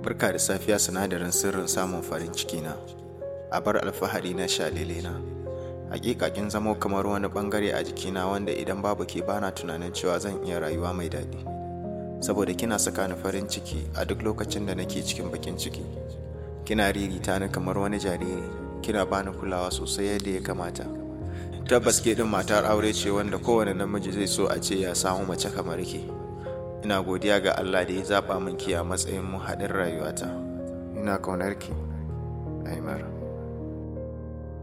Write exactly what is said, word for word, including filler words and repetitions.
Barka da safiya, sinadarin sirrin samun farin ciki na, abar alfahari na, shalele na. Hakika kin zamo kamar wani bangare a jikina wanda idan babu ke bana tunanin cewa zan iya rayuwa mai daɗi. Saboda kina saka ni farin ciki a duk lokacin da nake cikin bakin ciki. Kina ririta ni kamar wani jariri, kina bani kulawa sosai yadda ya kamata. Tabbas ke din matar aure ce wanda kowane namiji zai so a ce ya samu mace kamar ke. Ina godiya ga Allah da ya zaba min ki a matsayin mu haɗin rayuwata. Ina kaunar ki, Aimara.